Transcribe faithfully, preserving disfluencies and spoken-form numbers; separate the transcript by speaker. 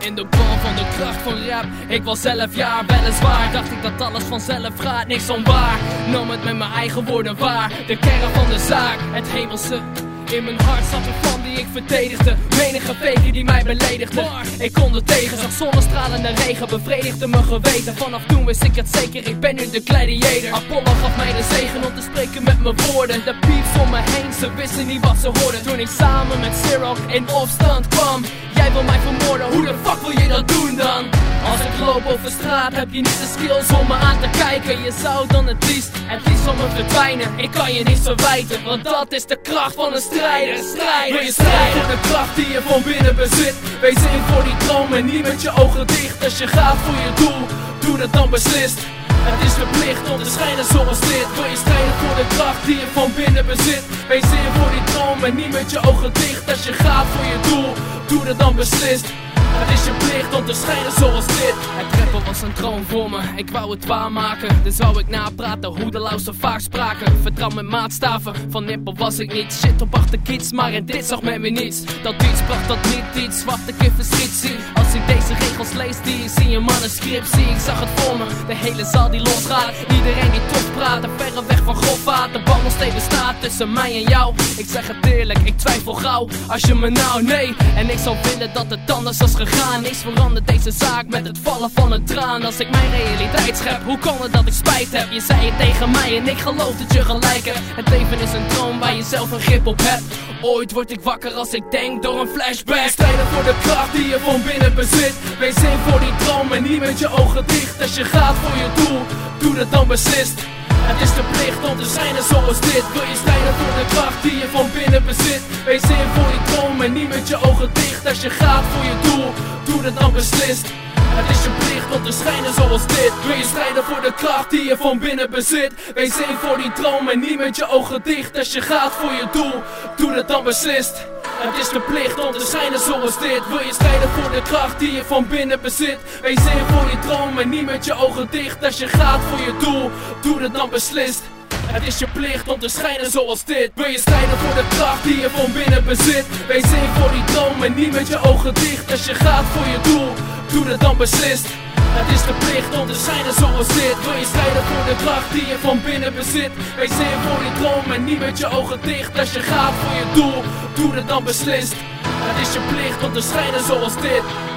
Speaker 1: In de bron van de kracht van rap. Ik was elf jaar, weliswaar. Dacht ik dat alles vanzelf gaat, niks onwaar. Nam het met mijn eigen woorden waar. De kern van de zaak, het hemelse. In mijn hart zat een fan die ik verdedigde. Menige faker die mij beledigde. Ik kon er tegen, zag zonnestralende regen. Bevredigde mijn geweten. Vanaf toen wist ik het zeker, ik ben nu de gladiator. Apollo gaf mij de zegen om te spreken met mijn woorden. De pieps om me heen, ze wisten niet wat ze hoorden. Toen ik samen met Zero in opstand kwam. Jij wil mij vermoorden, hoe de fuck wil je dat doen dan? Als ik loop over straat heb je niet de skills om me aan te kijken. Je zou dan het liefst, het liefst van me verdwijnen. Ik kan je niets verwijten, want dat is de kracht van een strijder. Strijder, wil je strijden voor de kracht die je van binnen bezit? Wees in voor die droom en niet met je ogen dicht. Als je gaat voor je doel, doe het dan beslist. Het is de plicht om te schijnen zoals dit. Wil je strijden voor de kracht die je van binnen bezit? Wees in voor die droom en niet met je ogen dicht. Als je gaat voor je doel, doe het dan beslist. Het is je plicht om te schijnen zoals dit. Het rappen was een droom voor me, ik wou het waarmaken. Dus wou ik napraten hoe de lauwers vaak spraken. Vertrouw met maatstaven, van nippel was ik niet. Shit op achterkiets, maar in dit zag men weer niets. Dat iets bracht dat niet iets, wacht ik in verschiet zie. Als ik deze regels lees die ik zie in manuscript zie. Ik zag het voor me, de hele zaal die losgaat. Iedereen die tof praat, verre weg van grofvaart. De band nog steeds bestaat tussen mij en jou. Ik zeg het eerlijk, ik twijfel gauw. Als je me nou nee, en ik zou willen dat het anders was gegaan. Niks verandert deze zaak met het vallen van een traan. Als ik mijn realiteit schep, hoe kan het dat ik spijt heb? Je zei het tegen mij en ik geloof dat je gelijk hebt. Het leven is een droom waar je zelf een grip op hebt. Ooit word ik wakker als ik denk door een flashback. Strijden voor de kracht die je van binnen bezit. Wees in voor die droom en niet met je ogen dicht. Als je gaat voor je doel, doe het dan beslist. Het is de plicht om te schijnen zoals dit. Wil je strijden voor de kracht die je van binnen bezit? Wees in voor die droom en niet met je ogen dicht. Als je gaat voor je doel, doe het dan beslist. Het is je plicht om te schijnen zoals dit. Wil je strijden voor de kracht die je van binnen bezit? Wees in voor die droom en niet met je ogen dicht. Als je gaat voor je doel, doe het dan beslist. Het is de plicht om te schijnen zoals dit. Wil je strijden voor de kracht die je van binnen bezit? Wees in voor die droom en niet met je ogen dicht. Als je gaat voor je doel, doe het dan beslist. Het is je plicht om te schijnen zoals dit. Wil je strijden voor de kracht die je van binnen bezit? Wees in voor die droom en niet met je ogen dicht. Als je gaat voor je doel, doe het dan beslist. Het is de plicht om te schijnen zoals dit. Wil je strijden voor de kracht die je van binnen bezit? Wees in voor die droom en niet met je ogen dicht. Als je gaat voor je doel, doe het dan beslist. Het is je plicht om te schijnen zoals dit.